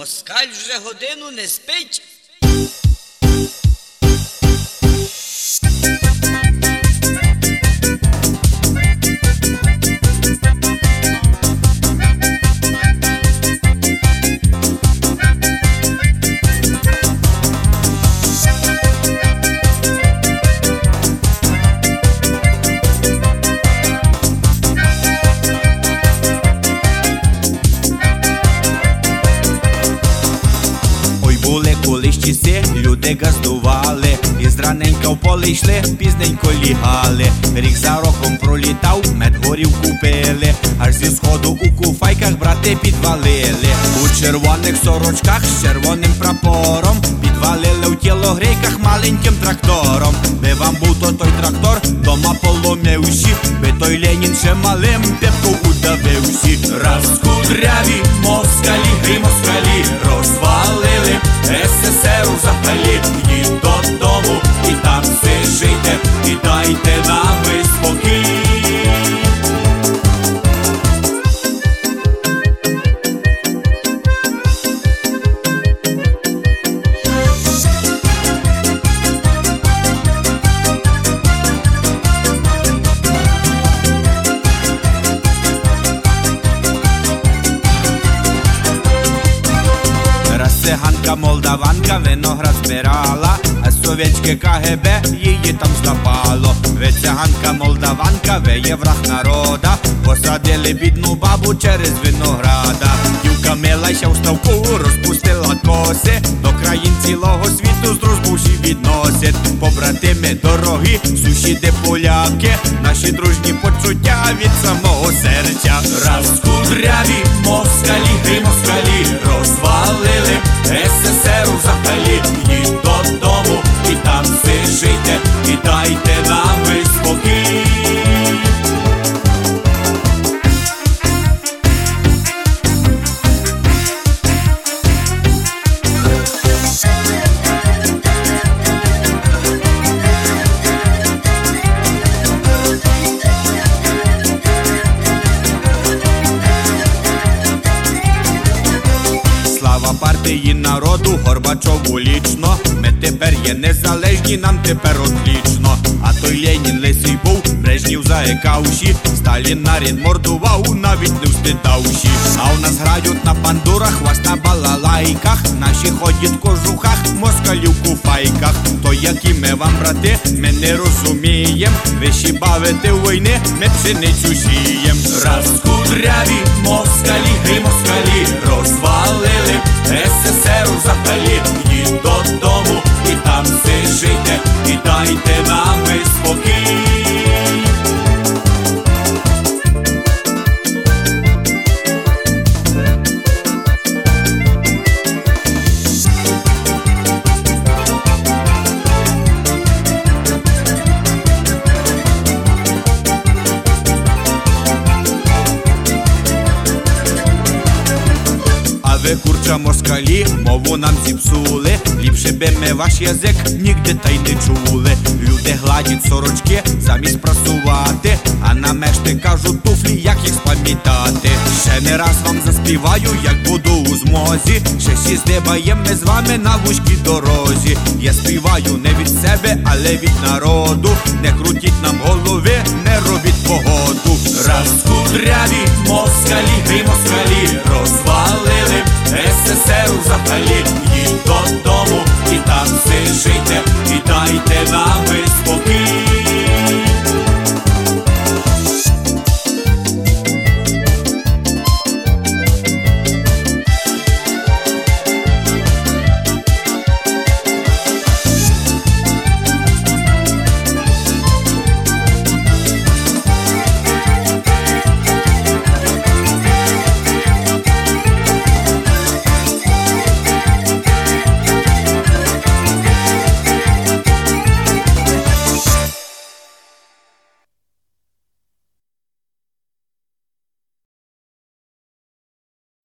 Москаль вже годину не спить. Були колись часи, люди газдували, і зраненька в поле йшли, пізненько лягали. Рік за роком пролітав, мед горівку пили, аж зі сходу у куфайках брати підвалили. У червоних сорочках з червоним прапором підвалили в тілогрейках маленьким трактором. Би вам був то той трактор, дома поломивші, би той Ленін ще малим пепку удавивші. Раз кудряві москалі, гей москалі, розвалили СССР взагалі. Йдіть додому і там все жийте, і дайте нам ви спокій. Циганка молдаванка виноград збирала, а совєтське КГБ її там злапало. Ви циганка молдаванка, ви є враг народа, посадили бідну бабу через винограда. Дівка милася в ставку, розпустила коси, до країн цілого світу з дружбу всі відносять. Побратими дорогі, сусіди поляки, наші дружні почуття від самого серця. Раз кудряві москалі, гей москалі, розвалили СССР взагалі. Йдіть додому і там все жийте, і дайте нам ви спокій. Слава партії народу, Горбачову лічно, ми тепер є незалежні, нам тепер отлічно. А той Ленін лисий був, Брежнів заекавші, Сталін нарід мордував, навіть не встидавші. А у нас грають на пандурах, вас на балалайках, наші ходять в кожухах, москалі в куфайках. То які ми вам, брати, ми не розумієм, ви ще бавите в війни, ми пшеницю сієм. Раз кудряві москалі, гей москалі, розвалили СССР взагалі. Йдіть додому і там все жийте, і дайте нам ви спокій. Ви, курча москалі, мову нам зіпсули, ліпше би ми ваш язик нігде та й не чули. Люди гладять сорочки замість прасувати, а на мешти кажуть туфлі, як їх спам'ятати. Ще не раз вам заспіваю, як буду у змозі, ще всі здибаєм ми з вами на вузькій дорозі. Я співаю не від себе, але від народу, не крутіть нам голови, не робіть погоду. Раз кудряві москалі, гей москалі, розвалили СССР взагалі. Йдіть додому і там все жийте, і дайте нам ви спокій.